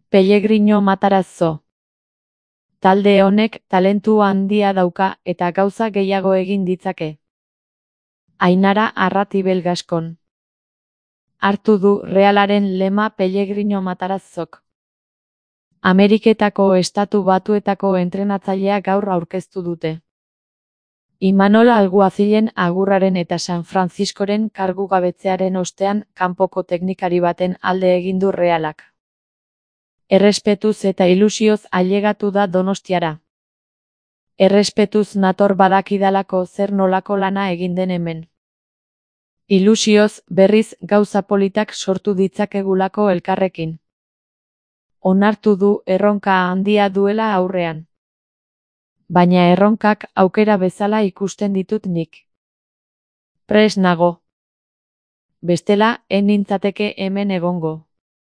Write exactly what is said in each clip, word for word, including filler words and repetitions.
Pellegrino Matarazzo. Talde honek talentu handia dauka eta gauza gehiago egin ditzake. Ainara Arratibel Gaskon. Hartu du Realaren lema Pellegrino Matarazzok. Ameriketako Estatu Batuetako entrenatzailea gaur aurkeztu dute. Imanol Alguazilen agurraren eta San Franciscoren kargugabetzearen ostean kanpoko teknikari baten alde egin du Realak. Errespetuz eta ilusioz ailegatu da Donostiara. Errespetuz nator badakidalako zer nolako lana egin den hemen. Ilusioz berriz gauza politak sortu ditzakegulako elkarrekin. Onartu du erronka handia duela aurrean. Baina erronkak aukera bezala ikusten ditut nik. Prest nago. Bestela, ez nintzateke hemen egongo.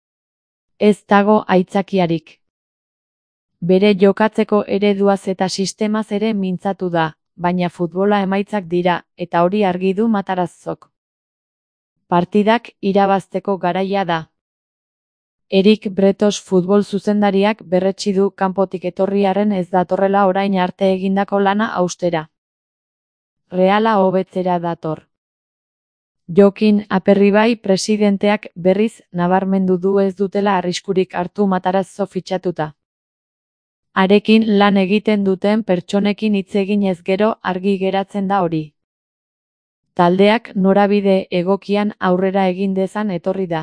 Ez dago aitzakiarik. Bere jokatzeko ereduaz eta sistemaz ere mintzatu da, baina futbola emaitzak dira, eta hori argi du Matarazzok. Partidak irabazteko garaia da. Erik Bretos futbol zuzendariak berretsi du kanpotik etorriaren ez datorrela orain arte egindako lana haustera. Reala hobetzera dator. Jokin Aperribai presidenteak berriz nabarmendu du ez dutela arriskurik hartu Matarazzo fitxatuta. Harekin lan egiten duten pertsonekin hitz eginez gero argi geratzen da hori. Taldeak norabide egokian aurrera egin dezan etorri da.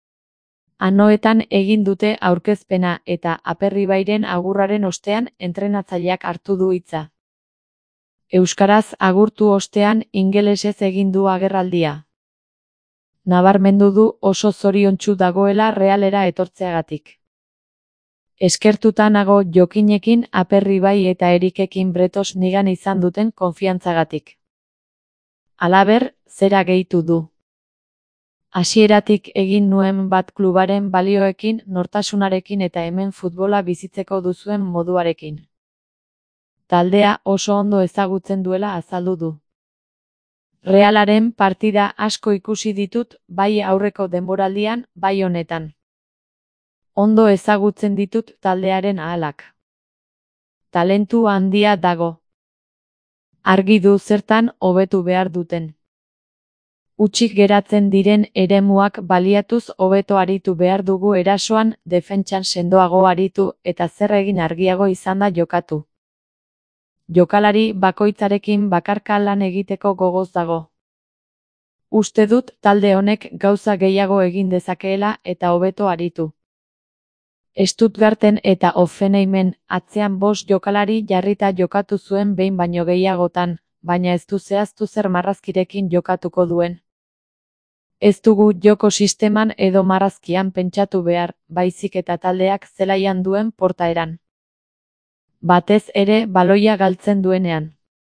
Anoetan egin dute aurkezpena eta Aperribairen agurraren ostean entrenatzaileak hartu du hitza. Euskaraz agurtu ostean ingelesez egin du agerraldia. Nabarmendu du oso zoriontsu dagoela Realera etortzeagatik. Eskertuta nago Jokinekin, Aperribai eta Erikekin Bretos nigan izan duten konfiantzagatik. Halaber, zera gehitu du. Hasieratik egin nuen bat klubaren balioekin, nortasunarekin eta hemen futbola bizitzeko duzuen moduarekin. Taldea oso ondo ezagutzen duela azaldu du. Realaren partida asko ikusi ditut, bai aurreko denboraldian, bai honetan. Ondo ezagutzen ditut taldearen ahalak. Talentu handia dago. Argi du zertan hobetu behar duten. Hutsik geratzen diren eremuak baliatuz hobeto aritu behar dugu erasoan, defentsan sendoago aritu eta zer egin argiago izan da jokatu. Jokalari bakoitzarekin bakarka lan egiteko gogoz dago. Uste dut talde honek gauza gehiago egin dezakeela eta hobeto aritu. Stuttgarten eta Hoffenheimen atzean bost jokalari jarrita jokatu zuen behin baino gehiagotan, baina ez du zehaztu zer marrazkirekin jokatuko duen. Ez dugu joko sisteman edo marrazkian pentsatu behar, baizik eta taldeak zelaian duen portaeran. Batez ere baloia galtzen duenean.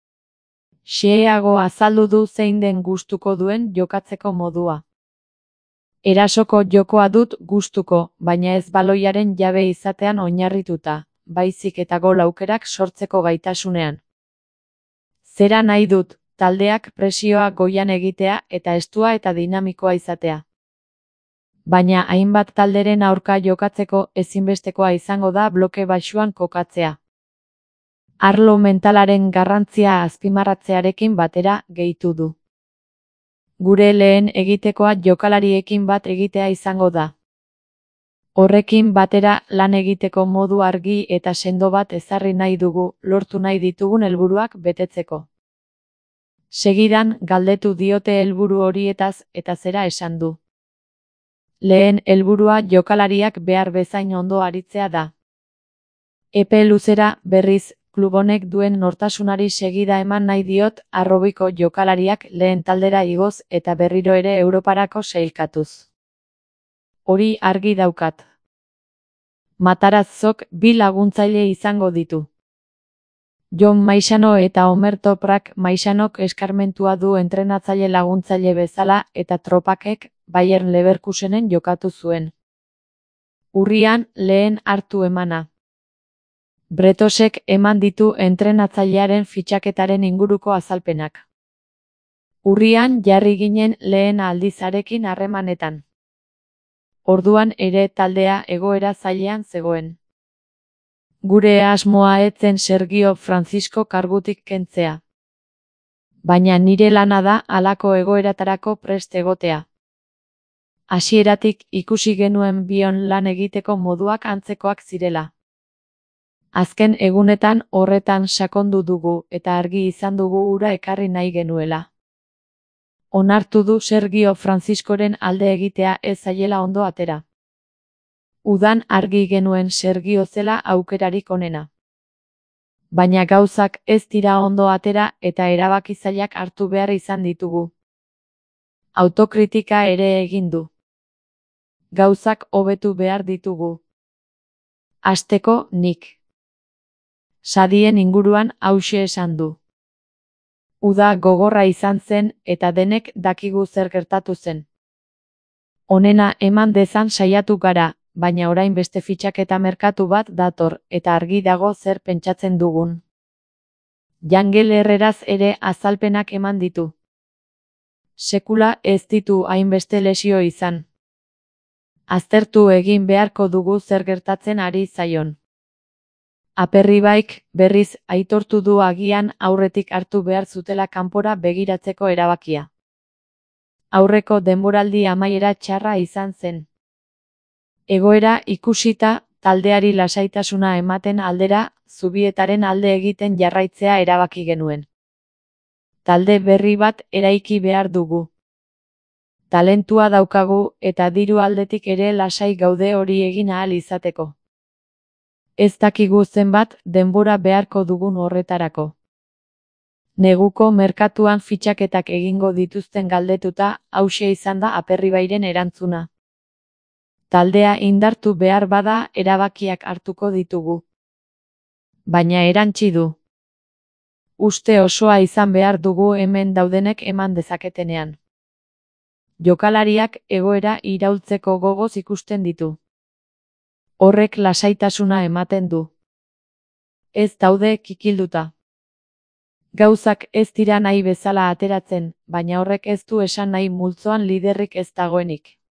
Xeheago azaldu du zein den gustuko duen jokatzeko modua. Erasoko jokoa dut gustuko, baina ez baloiaren jabe izatean oinarrituta, baizik eta gol aukerak sortzeko gaitasunean. Zera nahi dut, taldeak presioa goian egitea eta estua eta dinamikoa izatea. Baina hainbat talderen aurka jokatzeko ezinbestekoa izango da bloke baxuan kokatzea. Arlo mentalaren garrantzia azpimarratzearekin batera gehitu du. Gure lehen egitekoa jokalariekin bat egitea izango da. Horrekin batera lan egiteko modu argi eta sendo bat ezarri nahi dugu, lortu nahi ditugun helburuak betetzeko. Segidan galdetu diote helburu horietaz eta zera esan du. Lehen helburua jokalariak behar bezain ondo aritzea da. Epe luzera, berriz, klub honek duen nortasunari segida eman nahi diot, arrobiko jokalariak lehen taldera igoz eta berriro ere Europarako sailkatuz. Hori argi daukat. Matarazzok bi laguntzaile izango ditu. Jon Maixano eta Omer Toprak. Maixanok eskarmentua du entrenatzaile laguntzaile bezala eta Tropakek Bayern Leverkusenen jokatu zuen. Urrian lehen hartu emana. Bretosek eman ditu entrenatzailearen fitxaketaren inguruko azalpenak. Urrian jarri ginen lehen aldizarekin harremanetan. Orduan ere taldea egoera zailean zegoen. Gure asmoa ez zen Sergio Francisco kargutik kentzea. Baina nire lana da halako egoeratarako prest egotea. Hasieratik ikusi genuen bion lan egiteko moduak antzekoak zirela. Azken egunetan horretan sakondu dugu eta argi izan dugu hura ekarri nahi genuela. Onartu du Sergio Franciscoren alde egitea ez zaiela ondo atera. Udan argi genuen Sergio zela aukerarik onena. Baina gauzak ez dira ondo atera eta erabaki zailak hartu behar izan ditugu. Autokritika ere egin du. Gauzak hobetu behar ditugu. Hasteko nik. Sadien inguruan hauxe esan du. Uda gogorra izan zen eta denek dakigu zer gertatu zen. Onena eman dezan saiatu gara, baina orain beste fitxaketa merkatu bat dator eta argi dago zer pentsatzen dugun. Yangel Herreraz ere azalpenak eman ditu. Sekula ez ditu hainbeste lesio izan. Aztertu egin beharko dugu zer gertatzen ari zaion. Aperribaik, berriz, aitortu du agian aurretik hartu behar zutela kanpora begiratzeko erabakia. Aurreko denboraldi amaiera txarra izan zen. Egoera ikusita, taldeari lasaitasuna ematen aldera, Zubietaren alde egiten jarraitzea erabaki genuen. Talde berri bat eraiki behar dugu. Talentua daukagu eta diru aldetik ere lasai gaude hori egin ahal izateko. Ez dakigu zenbat denbora beharko dugun horretarako. Neguko merkatuan fitxaketak egingo dituzten galdetuta, hauxe izan da Aperribairen erantzuna. Taldea indartu behar bada erabakiak hartuko ditugu. Baina erantsi du. Uste osoa izan behar dugu hemen daudenek eman dezaketenean. Jokalariak egoera iraultzeko gogoz ikusten ditu. Horrek lasaitasuna ematen du. Ez daude kikilduta. Gauzak ez dira nahi bezala ateratzen, baina horrek ez du esan nahi multzoan liderrik ez dagoenik.